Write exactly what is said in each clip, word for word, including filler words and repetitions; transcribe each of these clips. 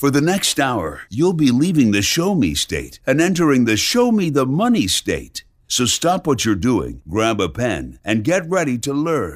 For the next hour, you'll be leaving the Show Me state and entering the Show Me the Money state. So stop what you're doing, grab a pen, and get ready to learn.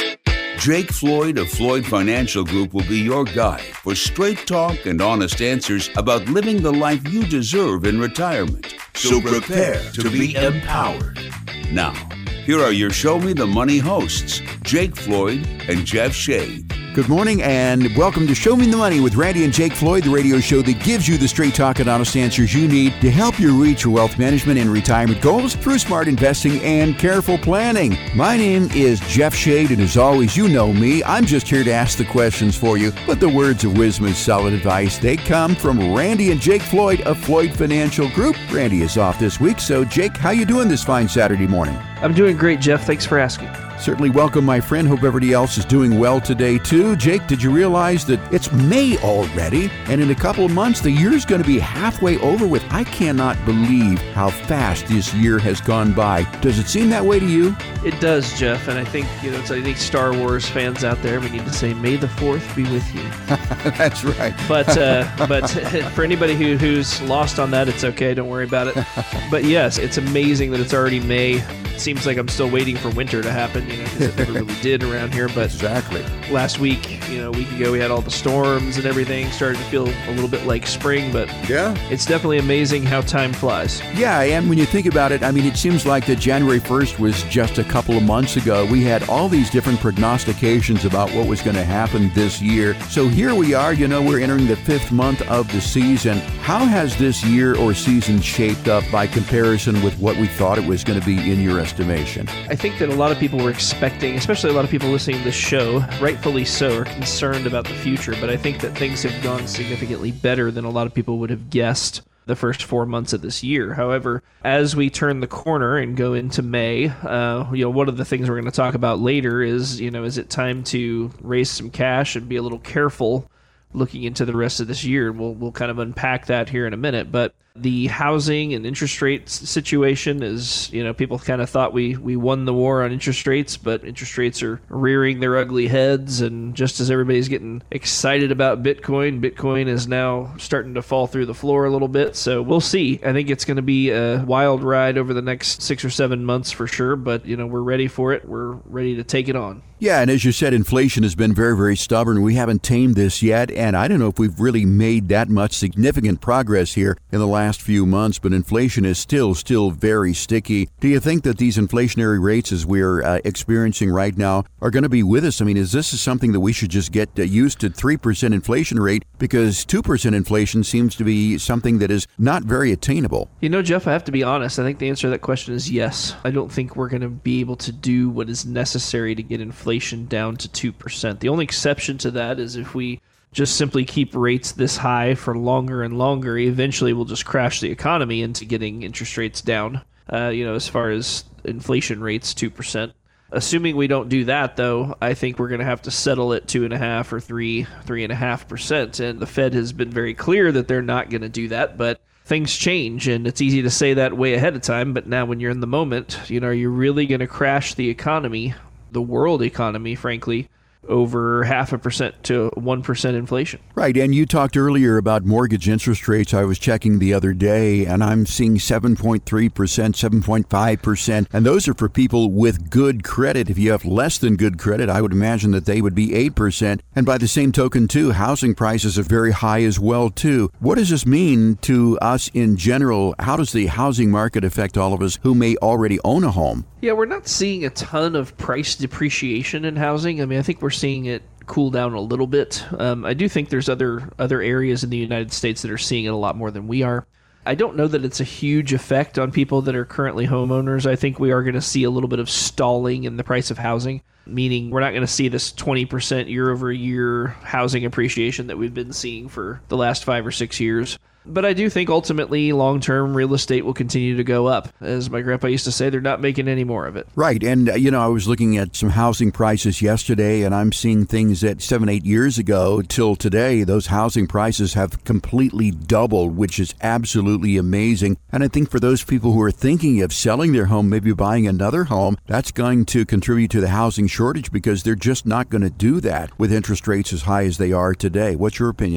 Jake Floyd of Floyd Financial Group will be your guide for straight talk and honest answers about living the life you deserve in retirement. So prepare to be empowered. Now, here are your Show Me the Money hosts, Jake Floyd and Jeff Shade. Good morning and welcome to Show Me the Money with Randy and Jake Floyd, the radio show that gives you the straight talk and honest answers you need to help you reach your wealth management and retirement goals through smart investing and careful planning. My name is Jeff Shade, and as always, you know me. I'm just here to ask the questions for you, but the words of wisdom and solid advice, they come from Randy and Jake Floyd of Floyd Financial Group. Randy is off this week, so Jake, how you doing this fine Saturday morning? I'm doing great, Jeff. Thanks for asking. Certainly welcome, my friend. Hope everybody else is doing well today, too. Jake, did you realize that it's May already, and in a couple of months, the year's going to be halfway over with? I cannot believe how fast this year has gone by. Does it seem that way to you? It does, Jeff, and I think, you know, it's, I think Star Wars fans out there, we need to say, May the fourth be with you. That's right. But uh, but for anybody who, who's lost on that, it's okay. Don't worry about it. But yes, it's amazing that it's already May. It seems like I'm still waiting for winter to happen, you know, because it never really did around here. But exactly. Last week, you know, a week ago, we had all the storms and everything. Started to feel a little bit like spring, but yeah, it's definitely amazing how time flies. Yeah, and when you think about it, I mean, it seems like that January first was just a couple of months ago. We had all these different prognostications about what was going to happen this year. So here we are, you know, we're entering the fifth month of the season. How has this year or season shaped up by comparison with what we thought it was going to be in your estimation? I think that a lot of people were expecting, especially a lot of people listening to this show, rightfully so, are concerned about the future, but I think that things have gone significantly better than a lot of people would have guessed the first four months of this year. However, as we turn the corner and go into May, uh, you know, one of the things we're going to talk about later is, you know, is it time to raise some cash and be a little careful looking into the rest of this year? We'll we'll kind of unpack that here in a minute, but the housing and interest rates situation is, you know, people kind of thought we, we won the war on interest rates, but interest rates are rearing their ugly heads. And just as everybody's getting excited about Bitcoin, Bitcoin is now starting to fall through the floor a little bit. So we'll see. I think it's going to be a wild ride over the next six or seven months for sure. But, you know, we're ready for it. We're ready to take it on. Yeah, and as you said, inflation has been very, very stubborn. We haven't tamed this yet, and I don't know if we've really made that much significant progress here in the last few months, but inflation is still, still very sticky. Do you think that these inflationary rates as we're uh, experiencing right now are going to be with us? I mean, is this something that we should just get uh, used to three percent inflation rate, because two percent inflation seems to be something that is not very attainable? You know, Jeff, I have to be honest. I think the answer to that question is yes. I don't think we're going to be able to do what is necessary to get inflation down to two percent. The only exception to that is if we just simply keep rates this high for longer and longer, eventually we'll just crash the economy into getting interest rates down, uh, you know, as far as inflation rates, two percent. Assuming we don't do that, though, I think we're going to have to settle at two and a half or three, three and a half percent. And the Fed has been very clear that they're not going to do that, but things change, and it's easy to say that way ahead of time. But now when you're in the moment, you know, are you really going to crash the economy, the world economy, frankly, over half a percent to one percent inflation? Right, and you talked earlier about mortgage interest rates. I was checking the other day, and I'm seeing seven point three percent, seven point five percent, and those are for people with good credit. If you have less than good credit, I would imagine that they would be eight percent. And by the same token, too, housing prices are very high as well, too. What does this mean to us in general? How does the housing market affect all of us who may already own a home? Yeah, we're not seeing a ton of price depreciation in housing. I mean, I think we're seeing it cool down a little bit. Um, I do think there's other other areas in the United States that are seeing it a lot more than we are. I don't know that it's a huge effect on people that are currently homeowners. I think we are going to see a little bit of stalling in the price of housing, meaning we're not going to see this twenty percent year over year housing appreciation that we've been seeing for the last five or six years. But I do think ultimately long-term real estate will continue to go up. As my grandpa used to say, they're not making any more of it. Right. And, uh, you know, I was looking at some housing prices yesterday, and I'm seeing things that seven, eight years ago till today, those housing prices have completely doubled, which is absolutely amazing. And I think for those people who are thinking of selling their home, maybe buying another home, that's going to contribute to the housing shortage because they're just not going to do that with interest rates as high as they are today. What's your opinion on it?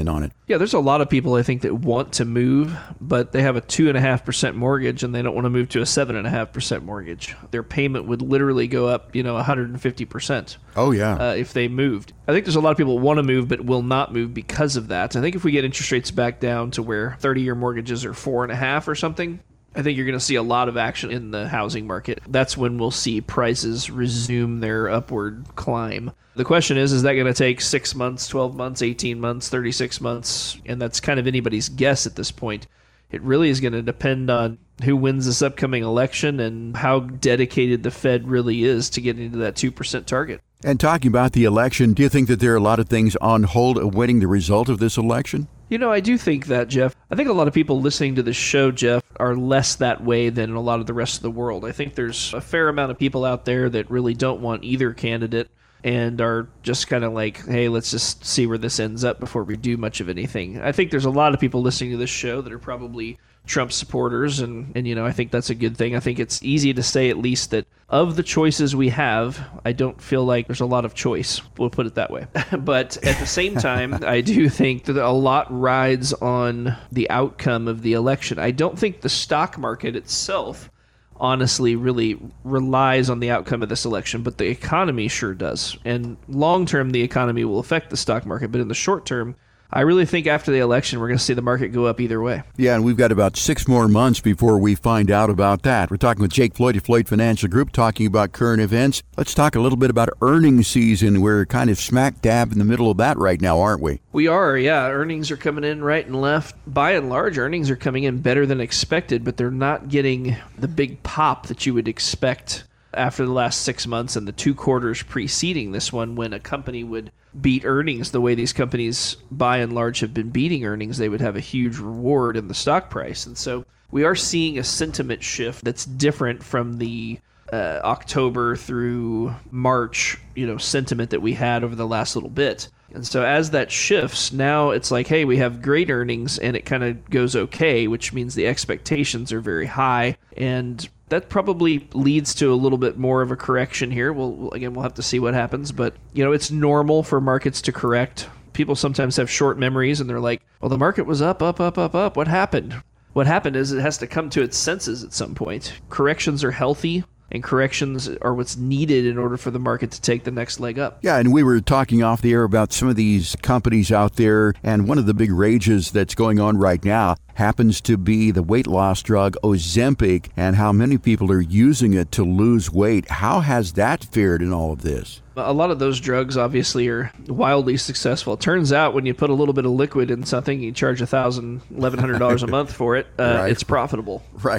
Yeah, there's a lot of people, I think, that want to move, but they have a two point five percent mortgage and they don't want to move to a seven point five percent mortgage. Their payment would literally go up, you know, one hundred fifty percent. Oh, yeah. Uh, if they moved. I think there's a lot of people who want to move but will not move because of that. I think if we get interest rates back down to where thirty-year mortgages are four and a half or something, I think you're going to see a lot of action in the housing market. That's when we'll see prices resume their upward climb. The question is, is that going to take six months, twelve months, eighteen months, thirty-six months? And that's kind of anybody's guess at this point. It really is going to depend on who wins this upcoming election and how dedicated the Fed really is to getting to that two percent target. And talking about the election, do you think that there are a lot of things on hold awaiting the result of this election? You know, I do think that, Jeff. I think a lot of people listening to this show, Jeff, are less that way than a lot of the rest of the world. I think there's a fair amount of people out there that really don't want either candidate and are just kind of like, hey, let's just see where this ends up before we do much of anything. I think there's a lot of people listening to this show that are probably Trump supporters, and, and you know, I think that's a good thing. I think it's easy to say at least that of the choices we have, I don't feel like there's a lot of choice. We'll put it that way. But at the same time, I do think that a lot rides on the outcome of the election. I don't think the stock market itself honestly really relies on the outcome of this election, but the economy sure does. And long term, the economy will affect the stock market, but in the short term, I really think after the election, we're going to see the market go up either way. Yeah, and we've got about six more months before we find out about that. We're talking with Jake Floyd of Floyd Financial Group, talking about current events. Let's talk a little bit about earnings season. We're kind of smack dab in the middle of that right now, aren't we? We are, yeah. Earnings are coming in right and left. By and large, earnings are coming in better than expected, but they're not getting the big pop that you would expect after the last six months and the two quarters preceding this one, when a company would beat earnings the way these companies by and large have been beating earnings, they would have a huge reward in the stock price. And so we are seeing a sentiment shift that's different from the uh, October through March, you know, sentiment that we had over the last little bit. And so as that shifts, now it's like, hey, we have great earnings and it kind of goes okay, which means the expectations are very high. And that probably leads to a little bit more of a correction here. We'll, again, we'll have to see what happens. But, you know, it's normal for markets to correct. People sometimes have short memories and they're like, well, the market was up, up, up, up, up. What happened? What happened is it has to come to its senses at some point. Corrections are healthy. And corrections are what's needed in order for the market to take the next leg up. Yeah, and we were talking off the air about some of these companies out there, and one of the big rages that's going on right now happens to be the weight loss drug Ozempic, and how many people are using it to lose weight. How has that fared in all of this? A lot of those drugs obviously are wildly successful. It turns out when you put a little bit of liquid in something, you charge one thousand dollars, eleven hundred dollars a month for it, uh, right. It's profitable. Right.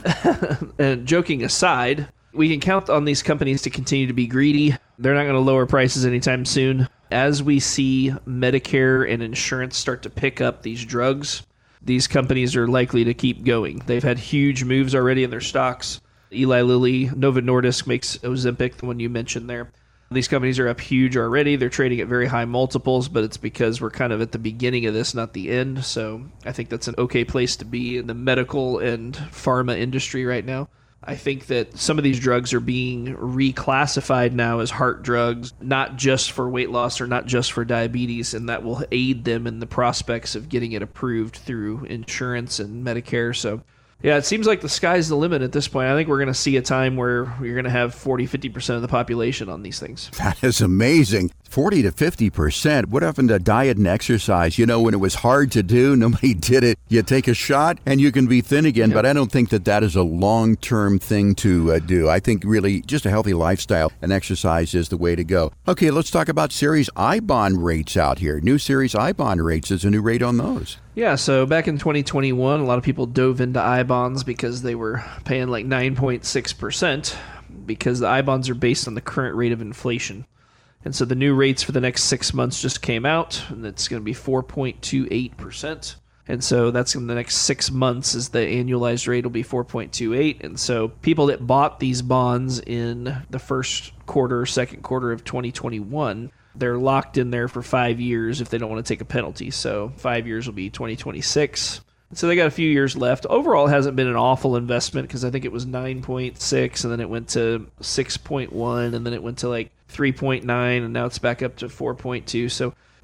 And joking aside, we can count on these companies to continue to be greedy. They're not going to lower prices anytime soon. As we see Medicare and insurance start to pick up these drugs, these companies are likely to keep going. They've had huge moves already in their stocks. Eli Lilly, Novo Nordisk makes Ozempic, the one you mentioned there. These companies are up huge already. They're trading at very high multiples, but it's because we're kind of at the beginning of this, not the end. So I think that's an okay place to be in the medical and pharma industry right now. I think that some of these drugs are being reclassified now as heart drugs, not just for weight loss or not just for diabetes, and that will aid them in the prospects of getting it approved through insurance and Medicare. So yeah, it seems like the sky's the limit at this point. I think we're going to see a time where you're going to have forty, fifty percent of the population on these things. That is amazing. forty to fifty percent. What happened to diet and exercise? You know, when it was hard to do, nobody did it. You take a shot and you can be thin again. Yep. But I don't think that that is a long-term thing to uh, do. I think really just a healthy lifestyle and exercise is the way to go. Okay, let's talk about Series I bond rates out here. New Series I bond rates. Is a new rate on those? Yeah, so back in twenty twenty-one, a lot of people dove into I bonds because they were paying like nine point six percent because the I bonds are based on the current rate of inflation. And so the new rates for the next six months just came out, and it's going to be four point two eight percent. And so that's in the next six months is the annualized rate will be four point two eight. And so people that bought these bonds in the first quarter, second quarter of twenty twenty-one, they're locked in there for five years if they don't want to take a penalty. So five years will be twenty twenty-six. So they got a few years left. Overall, it hasn't been an awful investment because I think it was nine point six, and then it went to six point one, and then it went to like three point nine, and now it's back up to four point two. So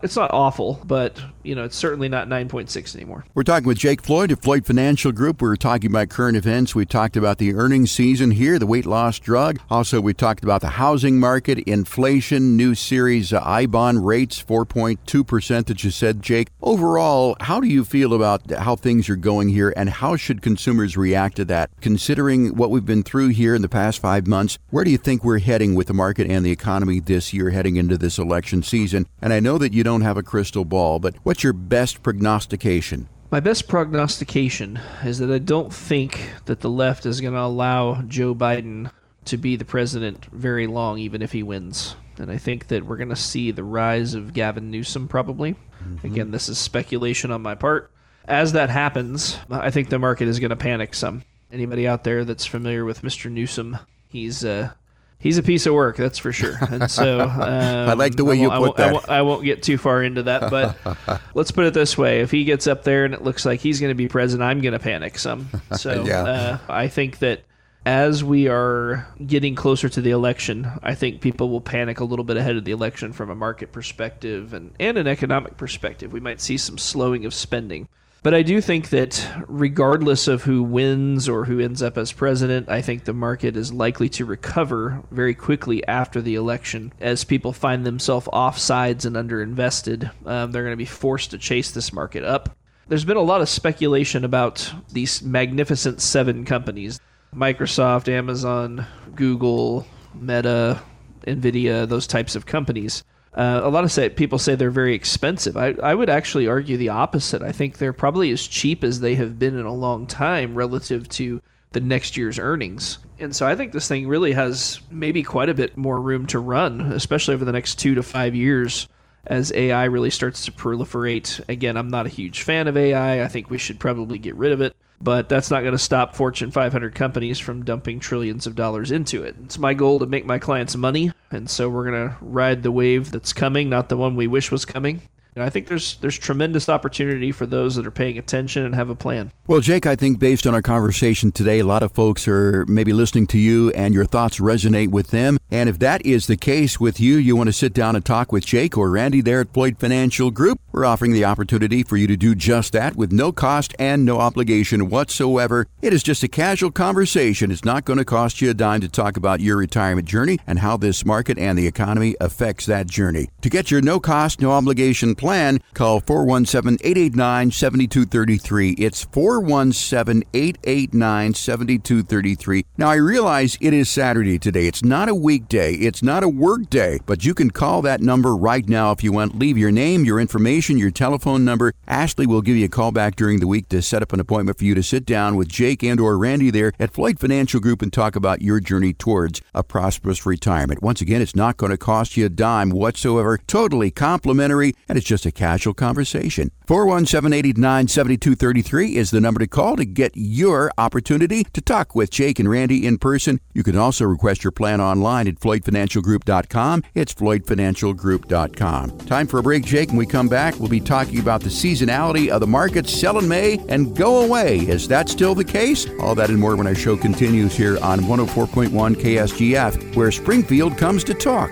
It's not awful, but, you know, it's certainly not nine point six anymore. We're talking with Jake Floyd of Floyd Financial Group. We're talking about current events. We talked about the earnings season here, the weight loss drug. Also, we talked about the housing market, inflation, new series uh, I bond rates, four point two percent that you said, Jake. Overall, how do you feel about how things are going here, and how should consumers react to that? Considering what we've been through here in the past five months, where do you think we're heading with the market and the economy this year heading into this election season? And I know that you don't don't have a crystal ball, but what's your best prognostication? My best prognostication is that I don't think that the left is going to allow Joe Biden to be the president very long, even if he wins. And I think that we're going to see the rise of Gavin Newsom probably. Mm-hmm. Again, this is speculation on my part. As that happens, I think the market is going to panic some. Anybody out there that's familiar with Mister Newsom, he's uh, He's a piece of work, that's for sure. And so um, I like the way you put I won't, that. I won't, I won't get too far into that, but let's put it this way. If he gets up there and it looks like he's going to be president, I'm going to panic some. So yeah. uh, I think that as we are getting closer to the election, I think people will panic a little bit ahead of the election from a market perspective and, and an economic perspective. We might see some slowing of spending. But I do think that regardless of who wins or who ends up as president, I think the market is likely to recover very quickly after the election. As people find themselves off sides and underinvested, um, they're going to be forced to chase this market up. There's been a lot of speculation about these magnificent seven companies: Microsoft, Amazon, Google, Meta, NVIDIA, those types of companies. Uh, a lot of say, people say they're very expensive. I, I would actually argue the opposite. I think they're probably as cheap as they have been in a long time relative to the next year's earnings. And so I think this thing really has maybe quite a bit more room to run, especially over the next two to five years as A I really starts to proliferate. Again, I'm not a huge fan of A I. I think we should probably get rid of it. But that's not going to stop Fortune five hundred companies from dumping trillions of dollars into it. It's my goal to make my clients money, and so we're going to ride the wave that's coming, not the one we wish was coming. And I think there's there's tremendous opportunity for those that are paying attention and have a plan. Well, Jake, I think based on our conversation today, a lot of folks are maybe listening to you and your thoughts resonate with them. And if that is the case with you, you want to sit down and talk with Jake or Randy there at Floyd Financial Group, we're offering the opportunity for you to do just that with no cost and no obligation whatsoever. It is just a casual conversation. It's not going to cost you a dime to talk about your retirement journey and how this market and the economy affects that journey. To get your no cost, no obligation plan, call four one seven, eight eight nine, seven two three three. It's four one seven, eight eight nine, seven two three three. Now, I realize it is Saturday today. It's not a weekday. It's not a work day, but you can call that number right now if you want. Leave your name, your information, your telephone number. Ashley will give you a call back during the week to set up an appointment for you to sit down with Jake and or Randy there at Floyd Financial Group and talk about your journey towards a prosperous retirement. Once again, it's not going to cost you a dime whatsoever. Totally complimentary, and it's just a casual conversation. four one seven, eight eight nine, seven two three three is the number to call to get your opportunity to talk with Jake and Randy in person. You can also request your plan online at floyd financial group dot com. It's floyd financial group dot com. Time for a break, Jake. When we come back, we'll be talking about the seasonality of the markets, sell in May and go away. Is that still the case? All that and more when our show continues here on one oh four point one K S G F, where Springfield comes to talk.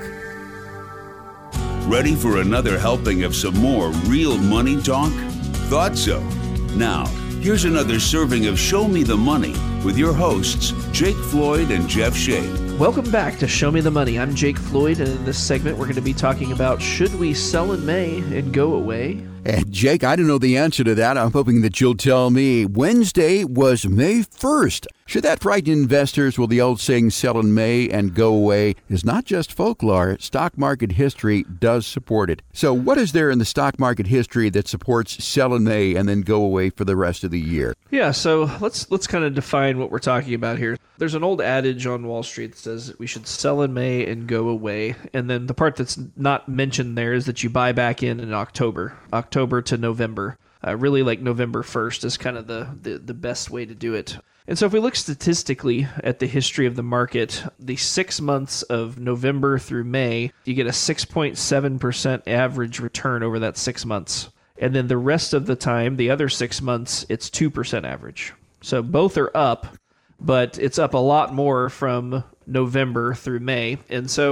Ready for another helping of some more real money talk? Thought so. Now, here's another serving of Show Me the Money with your hosts, Jake Floyd and Jeff Shea. Welcome back to Show Me the Money. I'm Jake Floyd, and in this segment, we're going to be talking about should we sell in May and go away? And Jake, I don't know the answer to that. I'm hoping that you'll tell me. Wednesday was May first. Should that frighten investors? Well, the old saying, sell in May and go away, is not just folklore. Stock market history does support it. So what is there in the stock market history that supports sell in May and then go away for the rest of the year? Yeah, so let's let's kind of define what we're talking about here. There's an old adage on Wall Street that says that we should sell in May and go away. And then the part that's not mentioned there is that you buy back in in October, October to November. Uh, really like November first is kind of the, the, the best way to do it. And so if we look statistically at the history of the market, the six months of November through May, you get a six point seven percent average return over that six months. And then the rest of the time, the other six months, it's two percent average. So both are up, but it's up a lot more from November through May. And so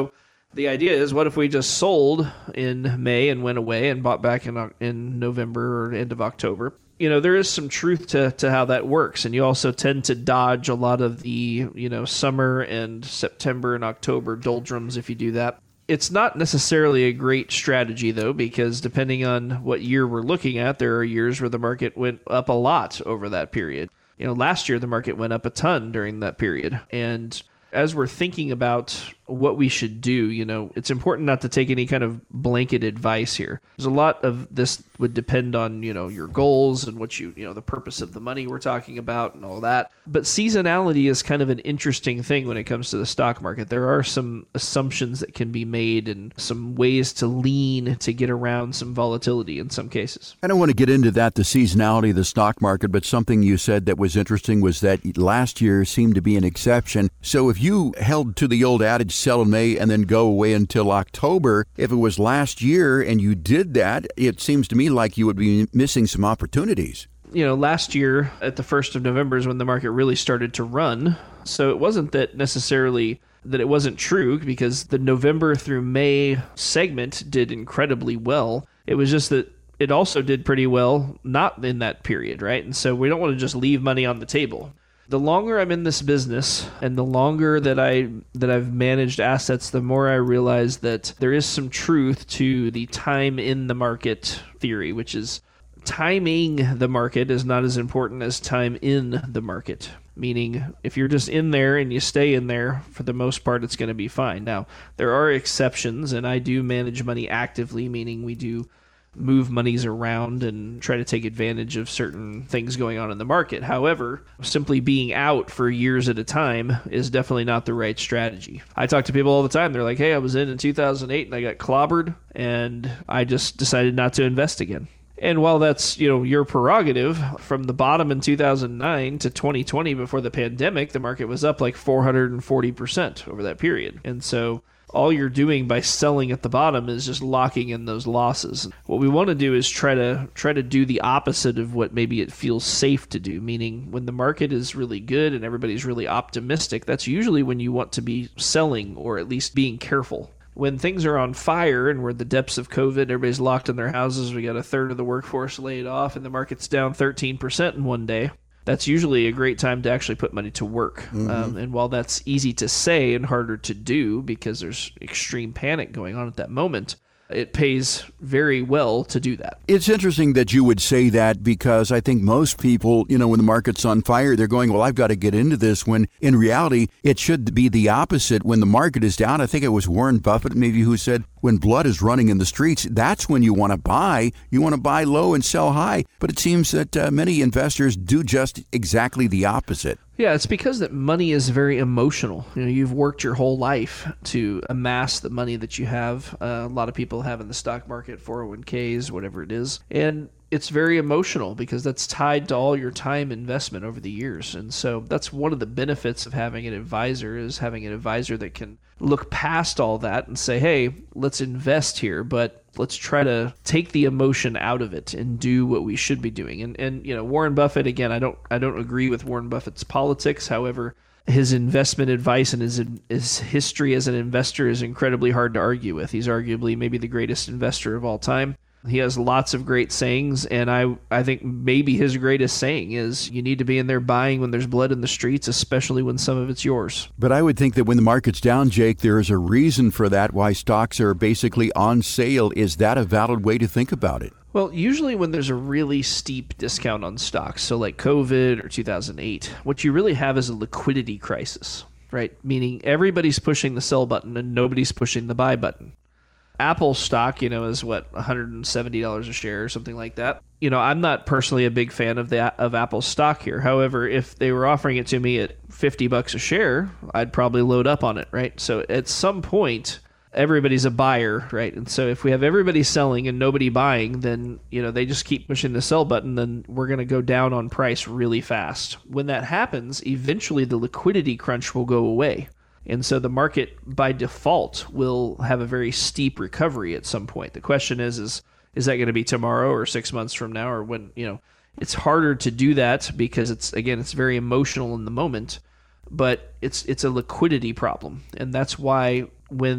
The idea is, what if we just sold in May and went away and bought back in in November or end of October? You know, there is some truth to, to how that works. And you also tend to dodge a lot of the, you know, summer and September and October doldrums if you do that. It's not necessarily a great strategy, though, because depending on what year we're looking at, there are years where the market went up a lot over that period. You know, last year the market went up a ton during that period. And as we're thinking about what we should do, you know, it's important not to take any kind of blanket advice here. There's a lot of this would depend on, you know, your goals and what you, you know, the purpose of the money we're talking about and all that. But seasonality is kind of an interesting thing when it comes to the stock market. There are some assumptions that can be made and some ways to lean to get around some volatility in some cases. I don't want to get into that, the seasonality of the stock market, but something you said that was interesting was that last year seemed to be an exception. So if you held to the old adage, sell in May and then go away until October, if it was last year and you did that, it seems to me like you would be missing some opportunities. You know, last year at the first of November is when the market really started to run. So it wasn't that necessarily that it wasn't true, because the November through May segment did incredibly well. It was just that it also did pretty well not in that period, right? And so we don't want to just leave money on the table. The longer I'm in this business and the longer that I that I've managed assets, the more I realize that there is some truth to the time in the market theory, which is timing the market is not as important as time in the market. Meaning, if you're just in there and you stay in there, for the most part, it's going to be fine. Now, there are exceptions, and I do manage money actively, meaning we do move monies around and try to take advantage of certain things going on in the market. However, simply being out for years at a time is definitely not the right strategy. I talk to people all the time. They're like, hey, I was in in two thousand eight and I got clobbered and I just decided not to invest again. And while that's, you know, your prerogative, from the bottom in two thousand nine to twenty twenty before the pandemic, the market was up like four hundred forty percent over that period. And so all you're doing by selling at the bottom is just locking in those losses. What we want to do is try to try to do the opposite of what maybe it feels safe to do, meaning when the market is really good and everybody's really optimistic, that's usually when you want to be selling or at least being careful. When things are on fire and we're at the depths of COVID, everybody's locked in their houses, we got a third of the workforce laid off, and the market's down thirteen percent in one day, that's usually a great time to actually put money to work. Mm-hmm. Um, and while that's easy to say and harder to do because there's extreme panic going on at that moment, it pays very well to do that. It's interesting that you would say that, because I think most people, you know, when the market's on fire, they're going, well, I've got to get into this, when in reality, it should be the opposite. When the market is down, I think it was Warren Buffett maybe who said, when blood is running in the streets, that's when you want to buy. You want to buy low and sell high. But it seems that uh, many investors do just exactly the opposite. Yeah, it's because that money is very emotional. You know, you've worked your whole life to amass the money that you have. Uh, a lot of people have in the stock market, four oh one k's, whatever it is. And it's very emotional because that's tied to all your time investment over the years. And so that's one of the benefits of having an advisor, is having an advisor that can look past all that and say, hey, let's invest here, but let's try to take the emotion out of it and do what we should be doing. And and you know, Warren Buffett, again, I don't I don't agree with Warren Buffett's politics. However, his investment advice and his his history as an investor is incredibly hard to argue with. He's arguably maybe the greatest investor of all time. He has lots of great sayings, and I, I think maybe his greatest saying is you need to be in there buying when there's blood in the streets, especially when some of it's yours. But I would think that when the market's down, Jake, there is a reason for that, why stocks are basically on sale. Is that a valid way to think about it? Well, usually when there's a really steep discount on stocks, so like COVID or two thousand eight, what you really have is a liquidity crisis, right? Meaning everybody's pushing the sell button and nobody's pushing the buy button. Apple stock, you know, is what, one hundred seventy dollars a share or something like that. You know, I'm not personally a big fan of the of Apple stock here. However, if they were offering it to me at fifty bucks a share, I'd probably load up on it, right? So at some point, everybody's a buyer, right? And so if we have everybody selling and nobody buying, then, you know, they just keep pushing the sell button, then we're going to go down on price really fast. When that happens, eventually the liquidity crunch will go away. And so the market, by default, will have a very steep recovery at some point. The question is, is, is that going to be tomorrow or six months from now, or when, you know, it's harder to do that because it's, again, it's very emotional in the moment, but it's, it's a liquidity problem. And that's why when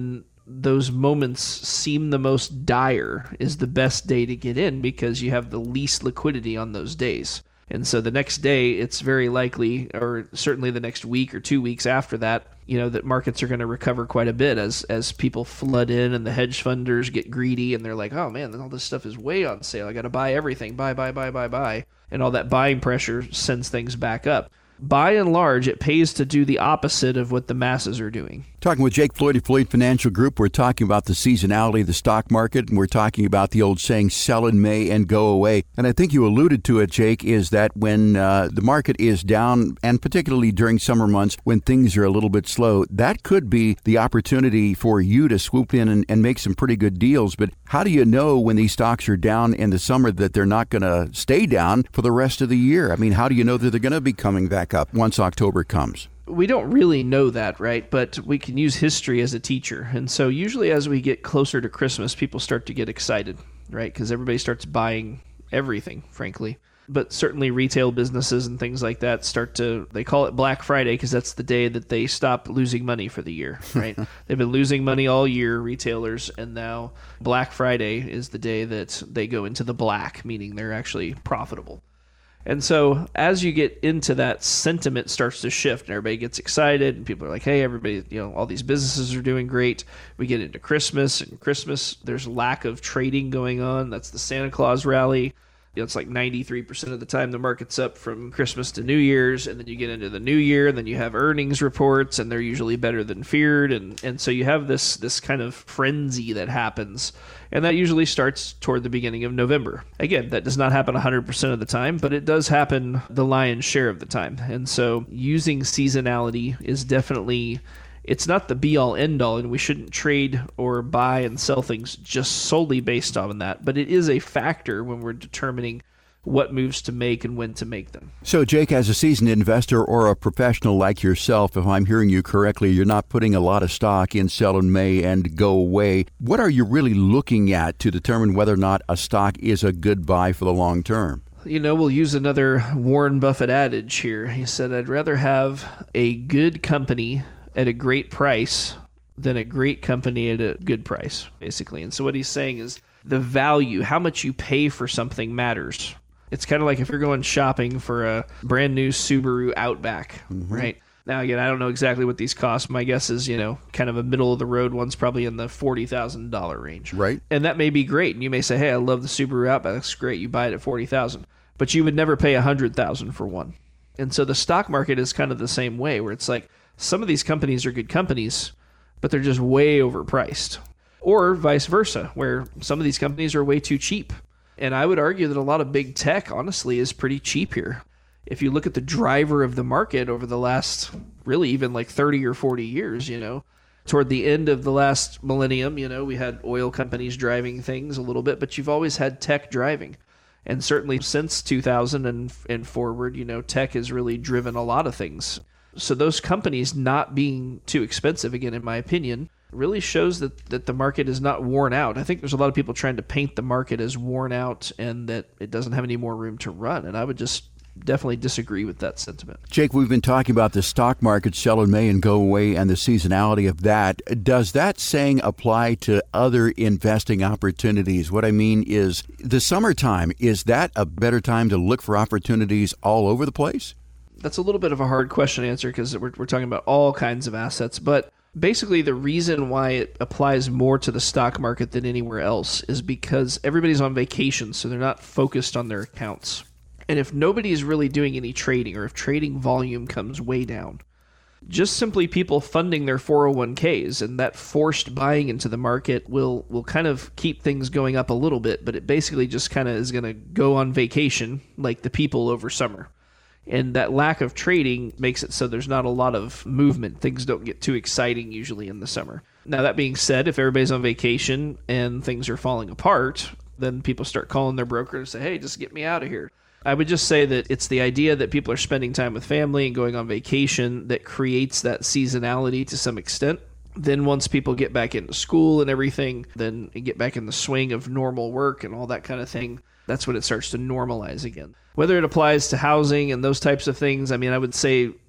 those moments seem the most dire is the best day to get in because you have the least liquidity on those days. And so the next day, it's very likely, or certainly the next week or two weeks after that, you know, that markets are going to recover quite a bit as as people flood in and the hedge funders get greedy and they're like, oh man, all this stuff is way on sale. I got to buy everything. Buy, buy, buy, buy, buy. And all that buying pressure sends things back up. By and large, it pays to do the opposite of what the masses are doing. Talking with Jake Floyd of Floyd Financial Group, we're talking about the seasonality of the stock market, and we're talking about the old saying, sell in May and go away. And I think you alluded to it, Jake, is that when uh, the market is down, and particularly during summer months when things are a little bit slow, that could be the opportunity for you to swoop in and, and make some pretty good deals. But how do you know when these stocks are down in the summer that they're not going to stay down for the rest of the year? I mean, how do you know that they're going to be coming back up once October comes? We don't really know that, right? But we can use history as a teacher. And so usually as we get closer to Christmas, people start to get excited, right? Because everybody starts buying everything, frankly. But certainly retail businesses and things like that start to, they call it Black Friday because that's the day that they stop losing money for the year, right? They've been losing money all year, retailers, and now Black Friday is the day that they go into the black, meaning they're actually profitable. And so as you get into that, sentiment starts to shift and everybody gets excited and people are like, hey, everybody, you know, all these businesses are doing great. We get into Christmas and Christmas, there's lack of trading going on. That's the Santa Claus rally. You know, it's like ninety-three percent of the time the market's up from Christmas to New Year's, and then you get into the new year, and then you have earnings reports, and they're usually better than feared, and, and so you have this this kind of frenzy that happens, and that usually starts toward the beginning of November. Again, that does not happen one hundred percent of the time, but it does happen the lion's share of the time, and so using seasonality is definitely... It's not the be-all, end-all, and we shouldn't trade or buy and sell things just solely based on that. But it is a factor when we're determining what moves to make and when to make them. So, Jake, as a seasoned investor or a professional like yourself, if I'm hearing you correctly, you're not putting a lot of stock in sell in May and go away. What are you really looking at to determine whether or not a stock is a good buy for the long term? You know, we'll use another Warren Buffett adage here. He said, I'd rather have a good company at a great price than a great company at a good price, basically. And so what he's saying is the value, how much you pay for something matters. It's kind of like if you're going shopping for a brand new Subaru Outback, mm-hmm. right? Now, again, I don't know exactly what these cost. My guess is, you know, kind of a middle of the road one's probably in the forty thousand dollars range. Right. And that may be great. And you may say, hey, I love the Subaru Outback. That's great. You buy it at forty thousand dollars. But you would never pay one hundred thousand dollars for one. And so the stock market is kind of the same way, where it's like, some of these companies are good companies, but they're just way overpriced. Or vice versa, where some of these companies are way too cheap. And I would argue that a lot of big tech, honestly, is pretty cheap here. If you look at the driver of the market over the last, really even like thirty or forty years, you know, toward the end of the last millennium, you know, we had oil companies driving things a little bit, but you've always had tech driving. And certainly since two thousand and, and forward, you know, tech has really driven a lot of things. So those companies not being too expensive, again, in my opinion, really shows that, that the market is not worn out. I think there's a lot of people trying to paint the market as worn out and that it doesn't have any more room to run. And I would just definitely disagree with that sentiment. Jake, we've been talking about the stock market, sell in May and go away, and the seasonality of that. Does that saying apply to other investing opportunities? What I mean is the summertime, is that a better time to look for opportunities all over the place? That's a little bit of a hard question to answer because we're, we're talking about all kinds of assets. But basically the reason why it applies more to the stock market than anywhere else is because everybody's on vacation, so they're not focused on their accounts. And if nobody is really doing any trading, or if trading volume comes way down, just simply people funding their four oh one k's and that forced buying into the market will, will kind of keep things going up a little bit, but it basically just kind of is going to go on vacation like the people over summer. And that lack of trading makes it so there's not a lot of movement. Things don't get too exciting usually in the summer. Now, that being said, if everybody's on vacation and things are falling apart, then people start calling their broker and say, hey, just get me out of here. I would just say that it's the idea that people are spending time with family and going on vacation that creates that seasonality to some extent. Then once people get back into school and everything, then get back in the swing of normal work and all that kind of thing, that's when it starts to normalize again. Whether it applies to housing and those types of things, I mean, I would say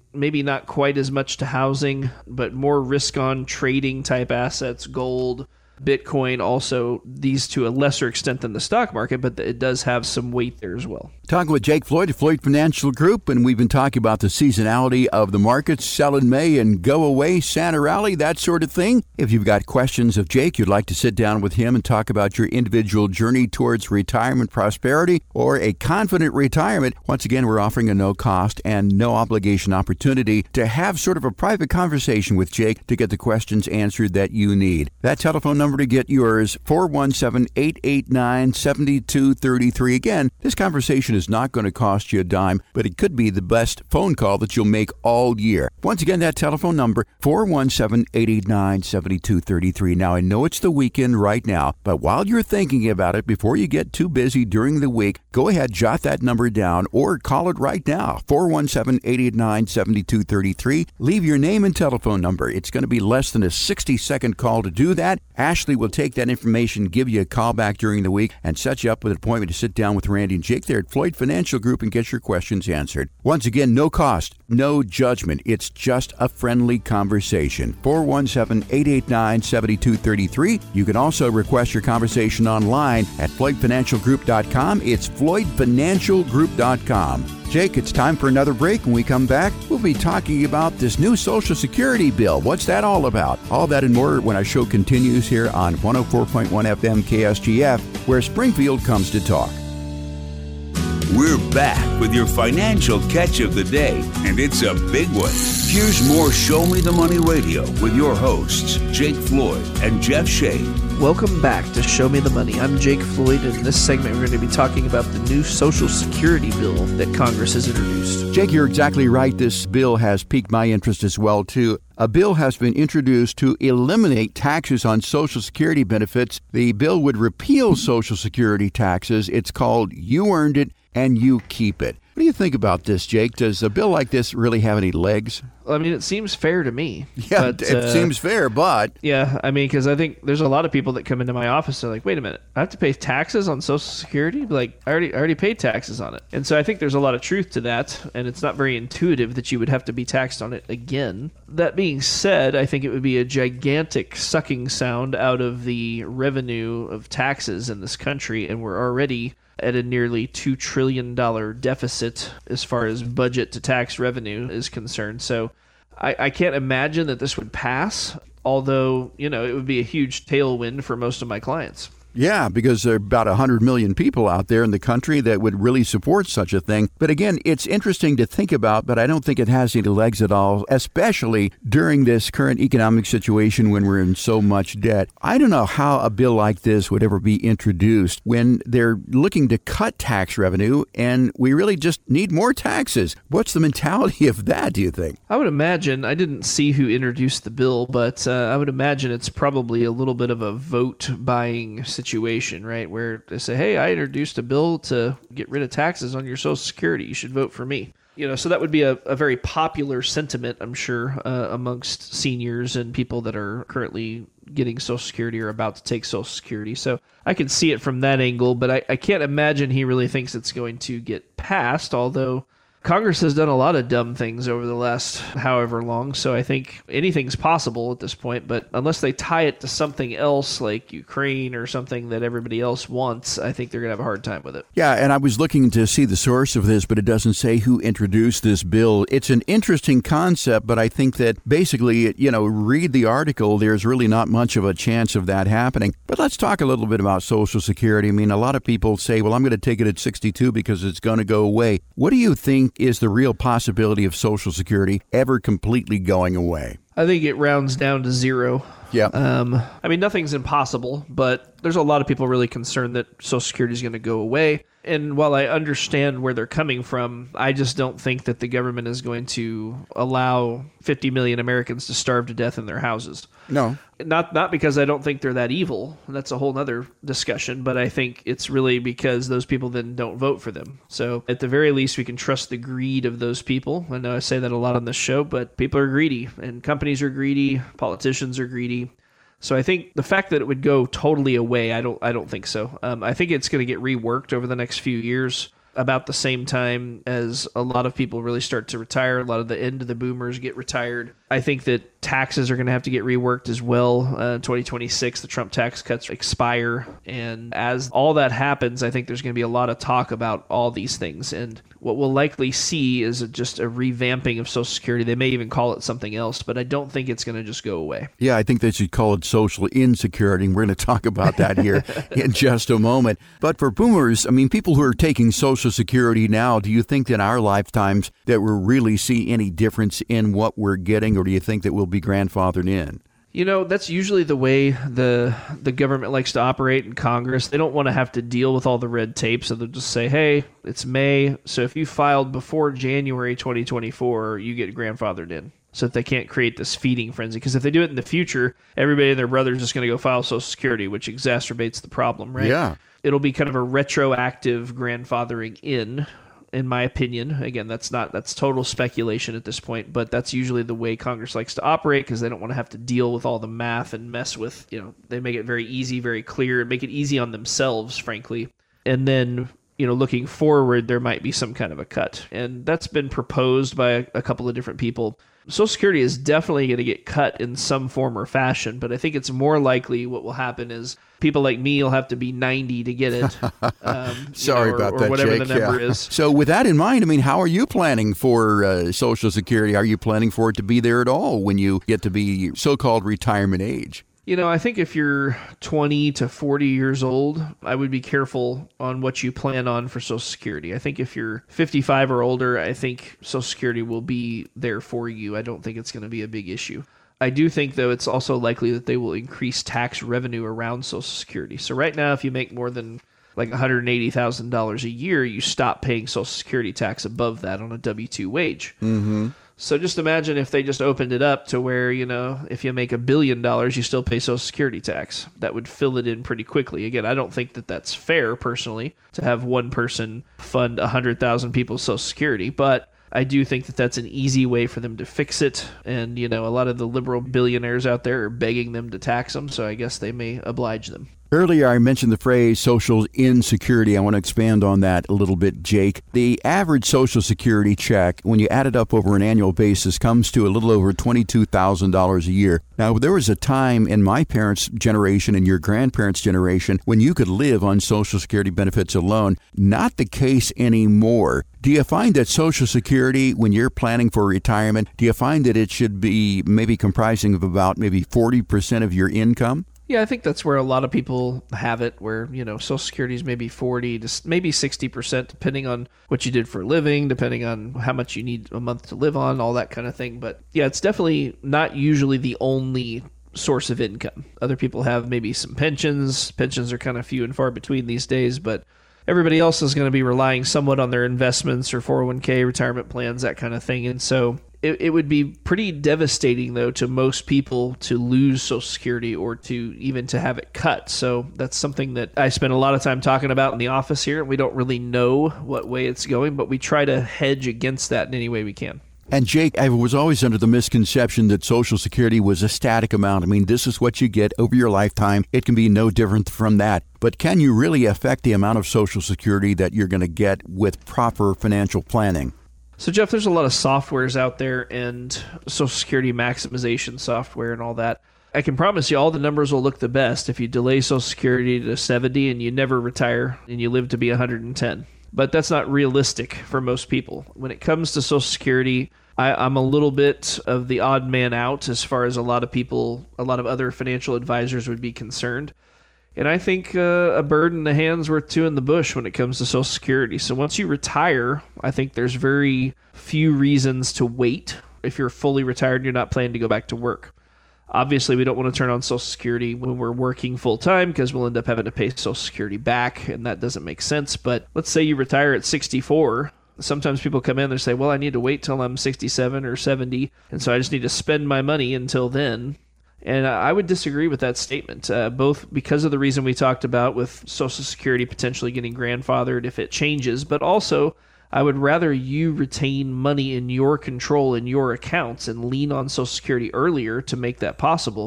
maybe not quite as much to housing, but more risk on trading type assets, gold, Bitcoin, also these to a lesser extent than the stock market, but it does have some weight there as well. Talking with Jake Floyd of Floyd Financial Group, and we've been talking about the seasonality of the markets, sell in May and go away, Santa rally, that sort of thing. If you've got questions of Jake, you'd like to sit down with him and talk about your individual journey towards retirement prosperity or a confident retirement, once again, we're offering a no-cost and no-obligation opportunity to have sort of a private conversation with Jake to get the questions answered that you need. That telephone number to get yours, four one seven, eight eight nine, seven two three three. Again, this conversation is not going to cost you a dime, but it could be the best phone call that you'll make all year. Once again, that telephone number, four one seven, eight eight nine, seven two three three. Now, I know it's the weekend right now, but while you're thinking about it, before you get too busy during the week, go ahead, jot that number down or call it right now, four one seven, eight eight nine, seven two three three. Leave your name and telephone number. It's going to be less than a sixty-second call to do that. Ashley will take that information, give you a call back during the week, and set you up with an appointment to sit down with Randy and Jake there at Floyd Financial Group and get your questions answered. Once again, no cost, no judgment. It's just a friendly conversation. four one seven, eight eight nine, seven two three three. You can also request your conversation online at floyd financial group dot com. It's floyd financial group dot com. Jake, it's time for another break. When we come back, we'll be talking about this new Social Security bill. What's that all about? All that and more when our show continues here on one oh four point one F M K S G F, where Springfield comes to talk. We're back with your financial catch of the day, and it's a big one. Here's more Show Me the Money Radio with your hosts, Jake Floyd and Jeff Shea. Welcome back to Show Me the Money. I'm Jake Floyd, and in this segment we're going to be talking about the new Social Security bill that Congress has introduced. Jake, you're exactly right. This bill has piqued my interest as well, too. A bill has been introduced to eliminate taxes on Social Security benefits. The bill would repeal Social Security taxes. It's called You Earned It and You Keep It. What do you think about this, Jake? Does a bill like this really have any legs? I mean, it seems fair to me. Yeah, but, it uh, seems fair, but... Yeah, I mean, because I think there's a lot of people that come into my office and are like, wait a minute, I have to pay taxes on Social Security? Like, I already, I already paid taxes on it. And so I think there's a lot of truth to that, and it's not very intuitive that you would have to be taxed on it again. That being said, I think it would be a gigantic sucking sound out of the revenue of taxes in this country, and we're already at a nearly two trillion dollars deficit as far as budget to tax revenue is concerned. So I, I can't imagine that this would pass, although, you know, it would be a huge tailwind for most of my clients. Yeah, because there are about one hundred million people out there in the country that would really support such a thing. But again, it's interesting to think about, but I don't think it has any legs at all, especially during this current economic situation when we're in so much debt. I don't know how a bill like this would ever be introduced when they're looking to cut tax revenue and we really just need more taxes. What's the mentality of that, do you think? I would imagine, I didn't see who introduced the bill, but uh, I would imagine it's probably a little bit of a vote-buying situation, right? Where they say, hey, I introduced a bill to get rid of taxes on your Social Security. You should vote for me. You know, so that would be a, a very popular sentiment, I'm sure, uh, amongst seniors and people that are currently getting Social Security or about to take Social Security. So I can see it from that angle, but I, I can't imagine he really thinks it's going to get passed, although Congress has done a lot of dumb things over the last however long, so I think anything's possible at this point, but unless they tie it to something else like Ukraine or something that everybody else wants, I think they're going to have a hard time with it. Yeah, and I was looking to see the source of this, but it doesn't say who introduced this bill. It's an interesting concept, but I think that basically, you know, read the article, there's really not much of a chance of that happening. But let's talk a little bit about Social Security. I mean, a lot of people say, well, I'm going to take it at sixty-two because it's going to go away. What do you think is the real possibility of Social Security ever completely going away? I think it rounds down to zero. Yeah. Um, I mean, nothing's impossible, but there's a lot of people really concerned that Social Security is going to go away. And while I understand where they're coming from, I just don't think that the government is going to allow fifty million Americans to starve to death in their houses. No. Not not because I don't think they're that evil. That's a whole other discussion. But I think it's really because those people then don't vote for them. So at the very least, we can trust the greed of those people. I know I say that a lot on this show, but people are greedy, and companies are greedy, politicians are greedy. So I think the fact that it would go totally away, I don't I don't think so. Um, I think it's going to get reworked over the next few years. about the same time as a lot of people really start to retire. A lot of the end of the boomers get retired. I think that taxes are going to have to get reworked as well. Uh, twenty twenty-six, the Trump tax cuts expire. And as all that happens, I think there's going to be a lot of talk about all these things. And what we'll likely see is just a revamping of Social Security. They may even call it something else, but I don't think it's going to just go away. Yeah, I think they should call it social insecurity. And we're going to talk about that here in just a moment. But for boomers, I mean, people who are taking Social Security now, do you think in our lifetimes that we'll really see any difference in what we're getting, or do you think that we'll be grandfathered in? You know, that's usually the way the the government likes to operate in Congress. They don't want to have to deal with all the red tape, so they'll just say, hey, it's May, so if you filed before January twenty twenty-four, you get grandfathered in. So that they can't create this feeding frenzy. Because if they do it in the future, everybody and their brother is just going to go file Social Security, which exacerbates the problem, right? Yeah. It'll be kind of a retroactive grandfathering in, in my opinion. Again, that's not that's total speculation at this point, but that's usually the way Congress likes to operate because they don't want to have to deal with all the math and mess with, you know, they make it very easy, very clear, and make it easy on themselves, frankly. And then, you know, looking forward, there might be some kind of a cut. And that's been proposed by a, a couple of different people. Social Security is definitely going to get cut in some form or fashion, but I think it's more likely what will happen is people like me will have to be ninety to get it. Um, Sorry you know, or, about or that, whatever Jake. the number Yeah. is. So with that in mind, I mean, how are you planning for uh, Social Security? Are you planning for it to be there at all when you get to be so-called retirement age? You know, I think if you're twenty to forty years old, I would be careful on what you plan on for Social Security. I think if you're fifty-five or older, I think Social Security will be there for you. I don't think it's going to be a big issue. I do think, though, it's also likely that they will increase tax revenue around Social Security. So right now, if you make more than like one hundred eighty thousand dollars a year, you stop paying Social Security tax above that on a W two wage. Mm-hmm. So just imagine if they just opened it up to where, you know, if you make a billion dollars, you still pay Social Security tax. That would fill it in pretty quickly. Again, I don't think that that's fair, personally, to have one person fund one hundred thousand people's Social Security. But I do think that that's an easy way for them to fix it. And, you know, a lot of the liberal billionaires out there are begging them to tax them. So I guess they may oblige them. Earlier, I mentioned the phrase social insecurity. I want to expand on that a little bit, Jake. The average Social Security check, when you add it up over an annual basis, comes to a little over twenty-two thousand dollars a year. Now, there was a time in my parents' generation and your grandparents' generation when you could live on Social Security benefits alone. Not the case anymore. Do you find that Social Security, when you're planning for retirement, do you find that it should be maybe comprising of about maybe forty percent of your income? Yeah, I think that's where a lot of people have it, where, you know, Social Security is maybe forty to maybe sixty percent, depending on what you did for a living, depending on how much you need a month to live on, all that kind of thing. But yeah, it's definitely not usually the only source of income. Other people have maybe some pensions. Pensions are kind of few and far between these days, but everybody else is going to be relying somewhat on their investments or four oh one k, retirement plans, that kind of thing. And so it, it would be pretty devastating, though, to most people to lose Social Security or to even to have it cut. So that's something that I spend a lot of time talking about in the office here. We don't really know what way it's going, but we try to hedge against that in any way we can. And Jake, I was always under the misconception that Social Security was a static amount. I mean, this is what you get over your lifetime. It can be no different from that. But can you really affect the amount of Social Security that you're going to get with proper financial planning? So, Jeff, there's a lot of softwares out there and Social Security maximization software and all that. I can promise you all the numbers will look the best if you delay Social Security to seventy and you never retire and you live to be one hundred ten. But that's not realistic for most people. When it comes to Social Security, I, I'm a little bit of the odd man out as far as a lot of people, a lot of other financial advisors would be concerned. And I think uh, a bird in the hand's worth two in the bush when it comes to Social Security. So once you retire, I think there's very few reasons to wait if you're fully retired and you're not planning to go back to work. Obviously, we don't want to turn on Social Security when we're working full-time because we'll end up having to pay Social Security back, and that doesn't make sense. But let's say you retire at sixty-four. Sometimes people come in and say, well, I need to wait till I'm sixty-seven or seventy, and so I just need to spend my money until then. And I would disagree with that statement, uh, both because of the reason we talked about with Social Security potentially getting grandfathered if it changes, but also I would rather you retain money in your control in your accounts and lean on Social Security earlier to make that possible,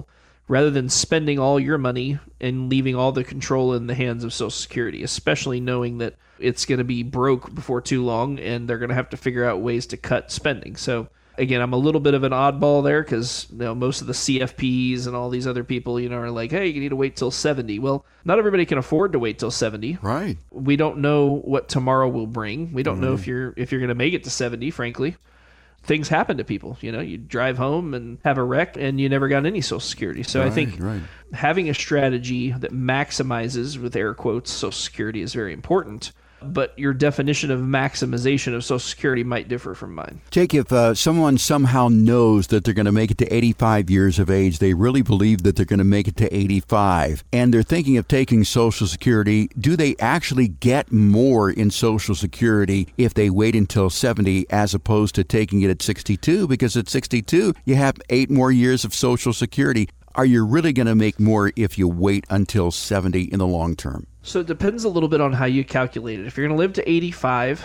rather than spending all your money and leaving all the control in the hands of Social Security, especially knowing that it's going to be broke before too long and they're going to have to figure out ways to cut spending. So again, I'm a little bit of an oddball there because you know, most of the C F Ps and all these other people, you know, are like, hey, you need to wait till seventy. Well, not everybody can afford to wait till seventy. Right. We don't know what tomorrow will bring. We don't mm-hmm. know if you're if you're going to make it to seventy, frankly. Things happen to people. You know, you drive home and have a wreck and you never got any Social Security. So right, I think right. having a strategy that maximizes, with air quotes, Social Security is very important. But your definition of maximization of Social Security might differ from mine. Jake, if uh, someone somehow knows that they're going to make it to eighty-five years of age, they really believe that they're going to make it to eighty-five, and they're thinking of taking Social Security, do they actually get more in Social Security if they wait until seventy as opposed to taking it at sixty-two? Because at sixty-two, you have eight more years of Social Security. Are you really going to make more if you wait until seventy in the long term? So it depends a little bit on how you calculate it. If you're going to live to eighty-five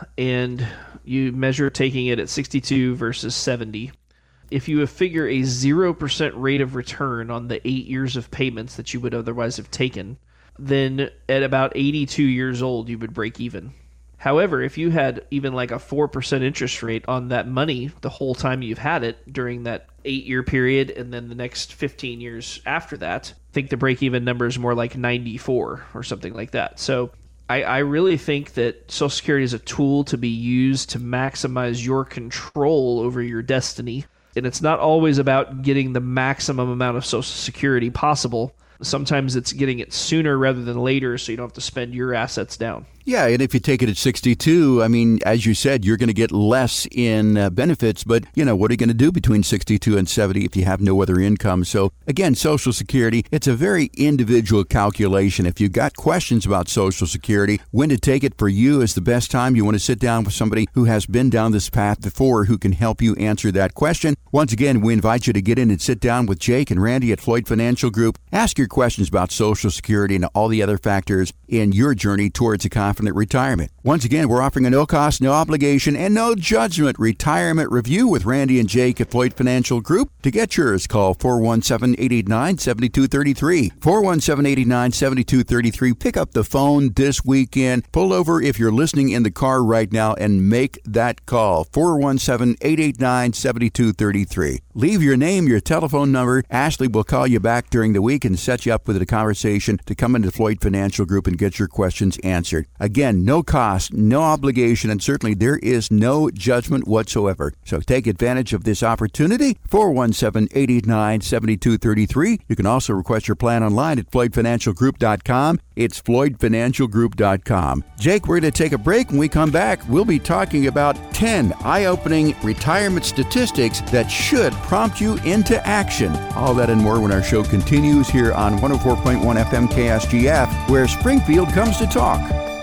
and you measure taking it at sixty-two versus seventy, if you figure a zero percent rate of return on the eight years of payments that you would otherwise have taken, then at about eighty-two years old, you would break even. However, if you had even like a four percent interest rate on that money the whole time you've had it during that eight-year period and then the next fifteen years after that, I think the break-even number is more like ninety-four or something like that. So I, I really think that Social Security is a tool to be used to maximize your control over your destiny. And it's not always about getting the maximum amount of Social Security possible. Sometimes it's getting it sooner rather than later so you don't have to spend your assets down. Yeah, and if you take it at sixty-two, I mean, as you said, you're going to get less in uh, benefits, but, you know, what are you going to do between sixty-two and seventy if you have no other income? So, again, Social Security, it's a very individual calculation. If you've got questions about Social Security, when to take it for you is the best time. You want to sit down with somebody who has been down this path before who can help you answer that question. Once again, we invite you to get in and sit down with Jake and Randy at Floyd Financial Group. Ask your questions about Social Security and all the other factors in your journey towards a confident retirement. Once again, we're offering a no-cost, no-obligation, and no-judgment retirement review with Randy and Jake at Floyd Financial Group. To get yours, call four one seven, eight eight nine, seven two three three. four one seven, eight eight nine, seven two three three. Pick up the phone this weekend. Pull over if you're listening in the car right now and make that call. four one seven, eight eight nine, seven two three three. Leave your name, your telephone number. Ashley will call you back during the week and set you up with a conversation to come into Floyd Financial Group and get your questions answered. Again, no cost, no obligation, and certainly there is no judgment whatsoever. So take advantage of this opportunity. four one seven, eight eight nine, seven two three three. You can also request your plan online at floyd financial group dot com. It's floyd financial group dot com. Jake, we're going to take a break. When we come back, we'll be talking about ten eye-opening retirement statistics that should prompt you into action. All that and more when our show continues here on one oh four point one F M K S G F, where Springfield comes to talk.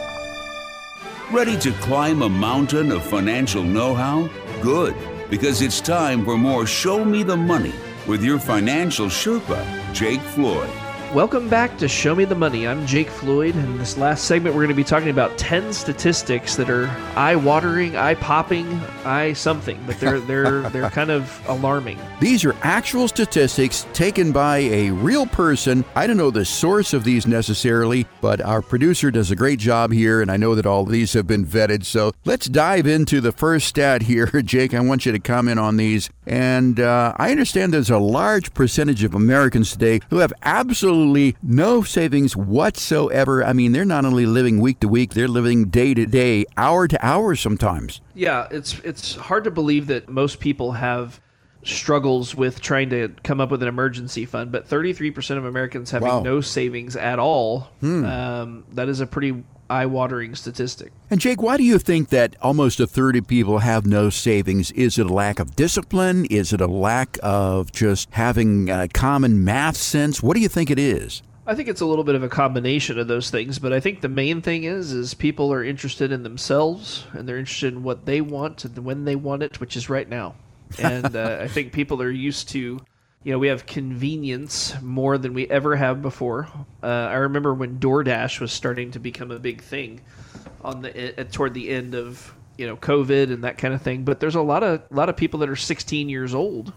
Ready to climb a mountain of financial know-how? Good, because it's time for more Show Me the Money with your financial Sherpa, Jake Floyd. Welcome back to Show Me the Money. I'm Jake Floyd, and in this last segment we're going to be talking about ten statistics that are eye-watering, eye-popping, eye-something, but they're they're they're kind of alarming. These are actual statistics taken by a real person. I don't know the source of these necessarily, but our producer does a great job here, and I know that all of these have been vetted. So let's dive into the first stat here. Jake, I want you to comment on these. And uh, I understand there's a large percentage of Americans today who have absolutely no savings whatsoever. I mean, they're not only living week to week, they're living day to day, hour to hour sometimes. Yeah, it's it's hard to believe that most people have struggles with trying to come up with an emergency fund, but thirty-three percent of Americans having Wow. no savings at all, Hmm. um, that is a pretty eye-watering statistic. And Jake, why do you think that almost a third of people have no savings? Is it a lack of discipline? Is it a lack of just having uh, common math sense? What do you think it is? I think it's a little bit of a combination of those things, but I think the main thing is is people are interested in themselves, and they're interested in what they want and when they want it, which is right now. And uh, I think people are used to, you know, we have convenience more than we ever have before. Uh, I remember when DoorDash was starting to become a big thing on the uh, toward the end of, you know, COVID and that kind of thing. But there's a lot of a lot of people that are sixteen years old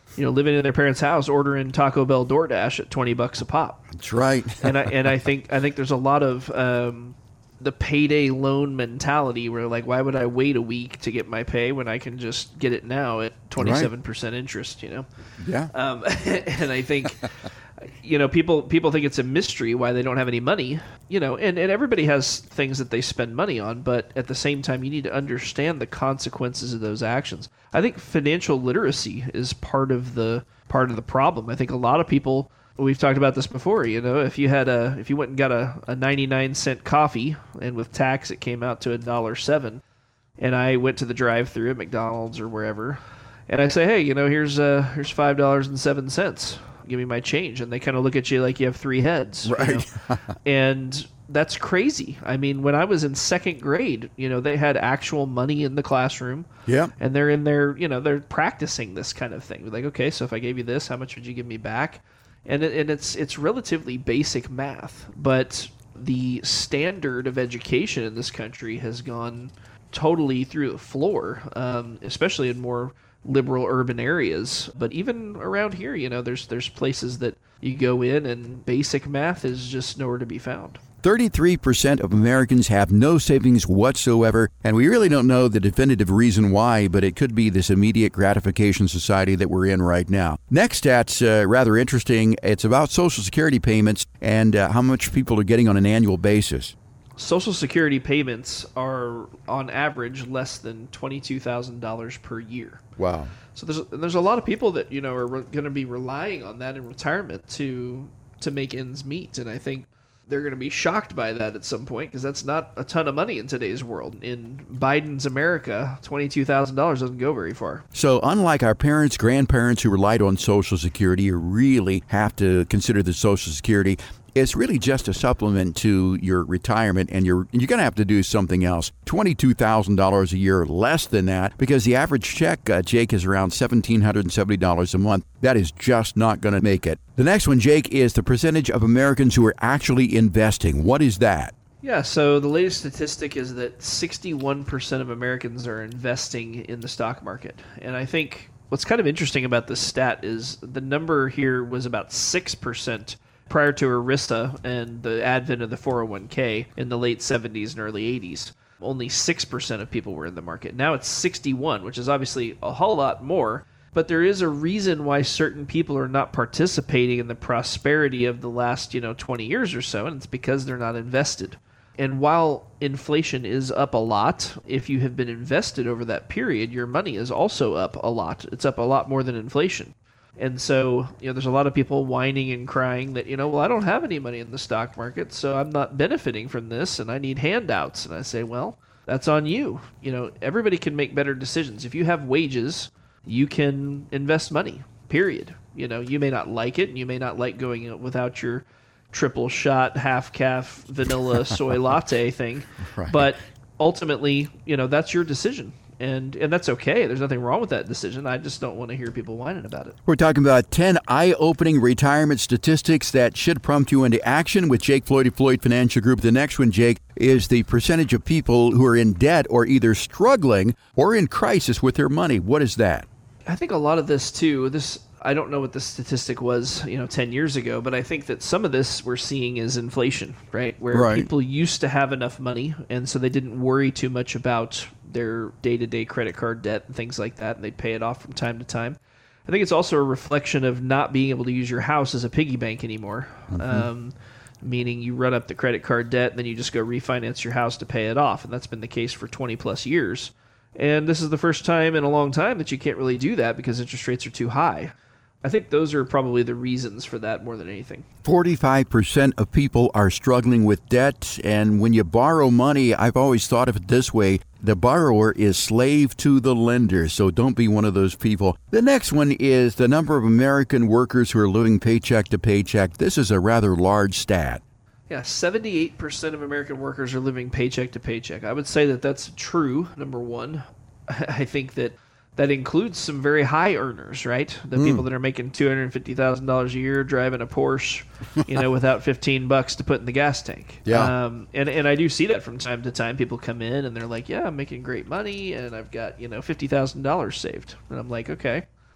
you know, living in their parents' house, ordering Taco Bell DoorDash at twenty bucks a pop. That's right. and I and I think I think there's a lot of um, the payday loan mentality where, like, why would I wait a week to get my pay when I can just get it now at twenty-seven percent right. interest, you know? Yeah. Um, and I think, you know, people people think it's a mystery why they don't have any money, you know, and, and everybody has things that they spend money on, but at the same time, you need to understand the consequences of those actions. I think financial literacy is part of the part of the problem. I think a lot of people... We've talked about this before, you know, if you had a, if you went and got a, a ninety-nine cent coffee and with tax it came out to a dollar seven, and I went to the drive-thru at McDonald's or wherever, and I say, hey, you know, here's uh here's five dollars and seven cents. Give me my change. And they kind of look at you like you have three heads. Right. You know? And that's crazy. I mean, when I was in second grade, you know, they had actual money in the classroom. Yeah. And they're in there, you know, they're practicing this kind of thing. Like, okay, so if I gave you this, how much would you give me back? And it, and it's it's relatively basic math, but the standard of education in this country has gone totally through the floor, um, especially in more liberal urban areas. But even around here, you know, there's there's places that you go in and basic math is just nowhere to be found. thirty-three percent of Americans have no savings whatsoever, and we really don't know the definitive reason why, but it could be this immediate gratification society that we're in right now. Next stat's uh, rather interesting. It's about Social Security payments and uh, how much people are getting on an annual basis. Social Security payments are, on average, less than twenty-two thousand dollars per year. Wow. So there's there's a lot of people that, you know, are re- going to be relying on that in retirement to to make ends meet, and I think they're going to be shocked by that at some point because that's not a ton of money in today's world. In Biden's America, twenty-two thousand dollars doesn't go very far. So unlike our parents, grandparents who relied on Social Security, you really have to consider the Social Security. It's really just a supplement to your retirement, and you're you're going to have to do something else. twenty-two thousand dollars a year, less than that, because the average check, uh, Jake, is around one thousand seven hundred seventy dollars a month. That is just not going to make it. The next one, Jake, is the percentage of Americans who are actually investing. What is that? Yeah, so the latest statistic is that sixty-one percent of Americans are investing in the stock market. And I think what's kind of interesting about this stat is the number here was about six percent prior to ERISA and the advent of the four oh one k in the late seventies and early eighties. Only six percent of people were in the market. Now it's sixty-one, which is obviously a whole lot more, but there is a reason why certain people are not participating in the prosperity of the last, you know, twenty years or so, and it's because they're not invested. And while inflation is up a lot, if you have been invested over that period, your money is also up a lot. It's up a lot more than inflation. And so, you know, there's a lot of people whining and crying that, you know, well, I don't have any money in the stock market, so I'm not benefiting from this, and I need handouts. And I say, well, that's on you. You know, everybody can make better decisions. If you have wages, you can invest money, period. You know, you may not like it, and you may not like going without your triple shot, half calf, vanilla soy latte thing, Right. But ultimately, you know, that's your decision. And and that's okay. There's nothing wrong with that decision. I just don't want to hear people whining about it. We're talking about ten eye-opening retirement statistics that should prompt you into action with Jake Floyd of Floyd Financial Group. The next one, Jake, is the percentage of people who are in debt or either struggling or in crisis with their money. What is that? I think a lot of this, too, this I don't know what the statistic was, you know, ten years ago, but I think that some of this we're seeing is inflation, right? Where Right. people used to have enough money, and so they didn't worry too much about their day-to-day credit card debt and things like that, and they'd pay it off from time to time. I think it's also a reflection of not being able to use your house as a piggy bank anymore, mm-hmm. um, meaning you run up the credit card debt, and then you just go refinance your house to pay it off, and that's been the case for twenty-plus years. And this is the first time in a long time that you can't really do that because interest rates are too high. I think those are probably the reasons for that more than anything. forty-five percent of people are struggling with debt, and when you borrow money, I've always thought of it this way, the borrower is slave to the lender, so don't be one of those people. The next one is the number of American workers who are living paycheck to paycheck. This is a rather large stat. Yeah, seventy-eight percent of American workers are living paycheck to paycheck. I would say that that's true, number one. I think that that includes some very high earners, right? The mm. people that are making two hundred fifty thousand dollars a year driving a Porsche, you know, without fifteen bucks to put in the gas tank. Yeah. Um, and, and I do see that from time to time. People come in and they're like, yeah, I'm making great money and I've got, you know, fifty thousand dollars saved. And I'm like, okay,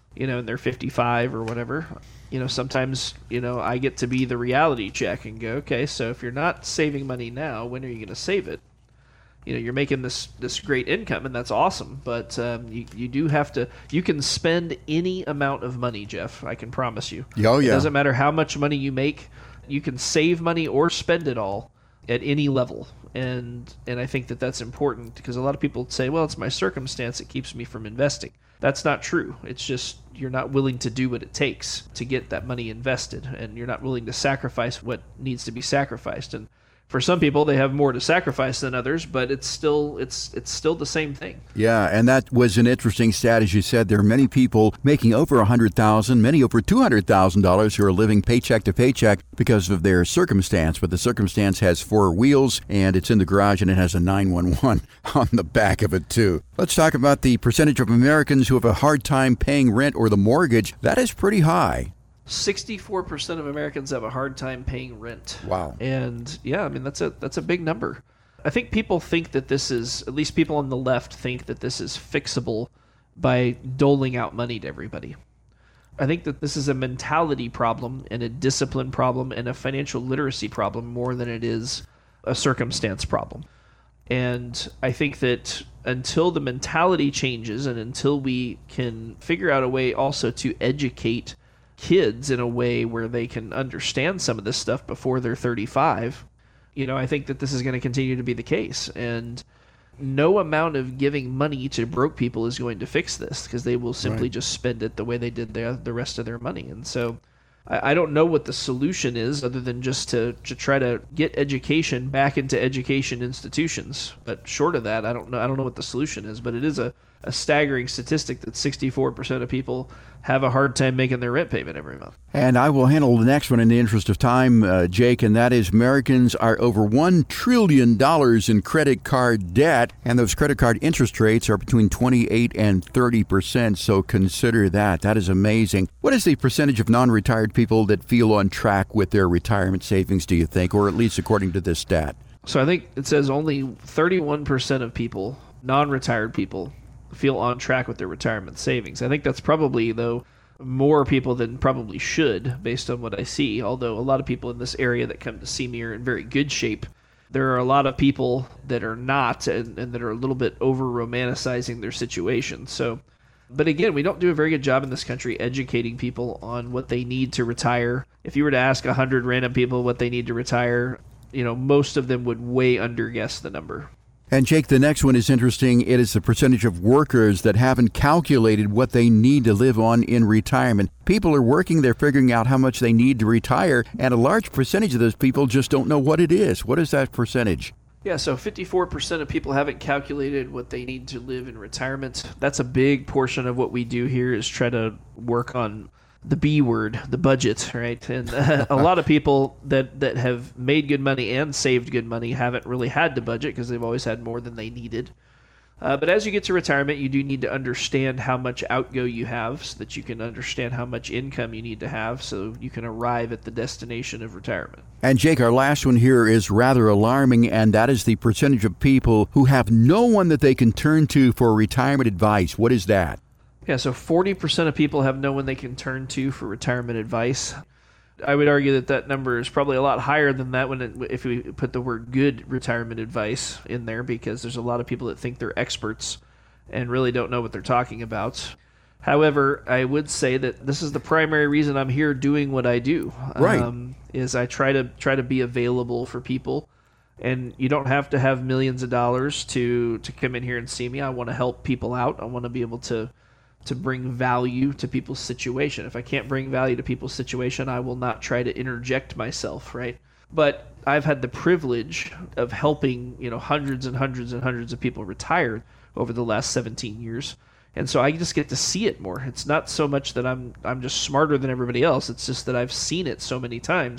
you know, and they're fifty-five or whatever. You know, sometimes, you know, I get to be the reality check and go, okay, so if you're not saving money now, when are you going to save it? You know, you're making this this great income, and that's awesome, but um, you, you do have to, you can spend any amount of money, Jeff, I can promise you. Oh, yeah. It doesn't matter how much money you make. You can save money or spend it all at any level. And and I think that that's important because a lot of people say, well, it's my circumstance that keeps me from investing. That's not true. It's just you're not willing to do what it takes to get that money invested, and you're not willing to sacrifice what needs to be sacrificed. And for some people, they have more to sacrifice than others, but it's still it's it's still the same thing. Yeah, and that was an interesting stat, as you said. There are many people making over one hundred thousand dollars, many over two hundred thousand dollars who are living paycheck to paycheck because of their circumstance. But the circumstance has four wheels, and it's in the garage, and it has a nine one one on the back of it, too. Let's talk about the percentage of Americans who have a hard time paying rent or the mortgage. That is pretty high. sixty-four percent of Americans have a hard time paying rent. Wow. And yeah, I mean, that's a that's a big number. I think people think that this is, at least people on the left think that this is fixable by doling out money to everybody. I think that this is a mentality problem and a discipline problem and a financial literacy problem more than it is a circumstance problem. And I think that until the mentality changes and until we can figure out a way also to educate kids in a way where they can understand some of this stuff before they're thirty-five, you know, I think that this is going to continue to be the case. And no amount of giving money to broke people is going to fix this because they will simply Right. just spend it the way they did their, the rest of their money. And so I, I don't know what the solution is other than just to, to try to get education back into education institutions. But short of that, I don't know. I don't know what the solution is, but it is a, a staggering statistic that sixty-four percent of people have a hard time making their rent payment every month. And I will handle the next one in the interest of time, uh, Jake, and that is Americans are over one trillion dollars in credit card debt, and those credit card interest rates are between twenty-eight and thirty percent, so consider that. That is amazing. What is the percentage of non-retired people that feel on track with their retirement savings, do you think, or at least according to this stat? So I think it says only thirty-one percent of people, non-retired people, feel on track with their retirement savings. I think that's probably, though, more people than probably should, based on what I see, although a lot of people in this area that come to see me are in very good shape. There are a lot of people that are not and, and that are a little bit over-romanticizing their situation. So, but again, we don't do a very good job in this country educating people on what they need to retire. If you were to ask one hundred random people what they need to retire, you know, most of them would way underguess the number. And Jake, the next one is interesting. It is the percentage of workers that haven't calculated what they need to live on in retirement. People are working, they're figuring out how much they need to retire, and a large percentage of those people just don't know what it is. What is that percentage? Yeah, so fifty-four percent of people haven't calculated what they need to live in retirement. That's a big portion of what we do here is try to work on the B word, the budget, right? And uh, a lot of people that, that have made good money and saved good money haven't really had to budget because they've always had more than they needed. Uh, but as you get to retirement, you do need to understand how much outgo you have so that you can understand how much income you need to have so you can arrive at the destination of retirement. And Jake, our last one here is rather alarming, and that is the percentage of people who have no one that they can turn to for retirement advice. What is that? Yeah, so forty percent of people have no one they can turn to for retirement advice. I would argue that that number is probably a lot higher than that when it, if we put the word good retirement advice in there, because there's a lot of people that think they're experts and really don't know what they're talking about. However, I would say that this is the primary reason I'm here doing what I do. Right. Um, is I try to try to be available for people. And you don't have to have millions of dollars to, to come in here and see me. I want to help people out. I want to be able to to bring value to people's situation. If I can't bring value to people's situation, I will not try to interject myself, right? But I've had the privilege of helping, you know, hundreds and hundreds and hundreds of people retire over the last seventeen years. And so I just get to see it more. It's not so much that I'm I'm just smarter than everybody else. It's just that I've seen it so many times.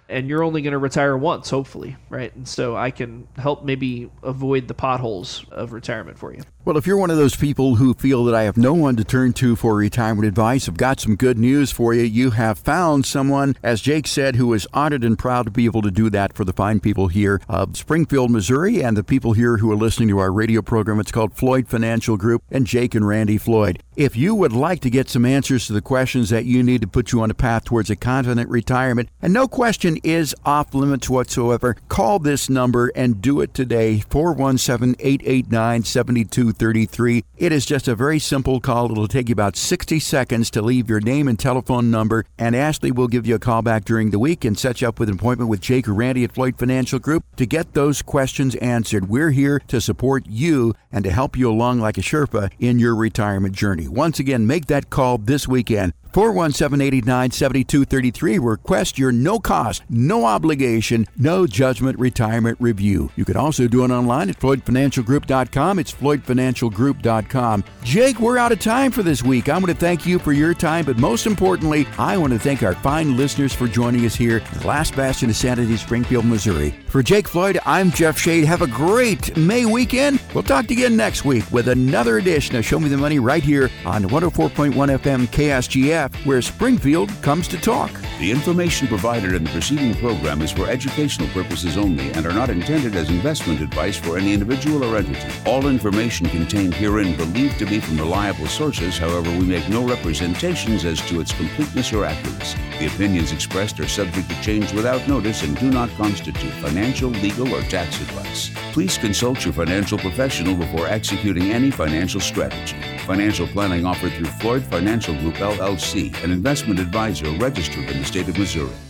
and you're only going to retire once, hopefully, right? And so I can help maybe avoid the potholes of retirement for you. Well, if you're one of those people who feel that I have no one to turn to for retirement advice, I've got some good news for you. You have found someone, as Jake said, who is honored and proud to be able to do that for the fine people here of Springfield, Missouri, and the people here who are listening to our radio program. It's called Floyd Financial Group and Jake and Randy Floyd. If you would like to get some answers to the questions that you need to put you on a path towards a confident retirement, and no question is off limits whatsoever, call this number and do it today, four one seven, eight eight nine, seven two three three. It is just a very simple call. It'll take you about sixty seconds to leave your name and telephone number, and Ashley will give you a call back during the week and set you up with an appointment with Jake or Randy at Floyd Financial Group to get those questions answered. We're here to support you and to help you along like a Sherpa in your retirement journey. Once again, make that call this weekend. four one seven, eight eight nine, seven two three three. Request your no-cost, no obligation, no judgment retirement review. You can also do it online at floyd financial group dot com. It's floyd financial group dot com. Jake, we're out of time for this week. I want to thank you for your time, but most importantly, I want to thank our fine listeners for joining us here at the last bastion of sanity, Springfield, Missouri. For Jake Floyd, I'm Jeff Shade. Have a great May weekend. We'll talk to you again next week with another edition of Show Me the Money right here on one oh four point one F M K S G F, where Springfield comes to talk. The information provided in the preceding program is for educational purposes only and are not intended as investment advice for any individual or entity. All information contained herein believed to be from reliable sources. However, we make no representations as to its completeness or accuracy. The opinions expressed are subject to change without notice and do not constitute financial, legal, or tax advice. Please consult your financial professional before executing any financial strategy. Financial planning offered through Floyd Financial Group, L L C, an investment advisor registered in the state of Missouri.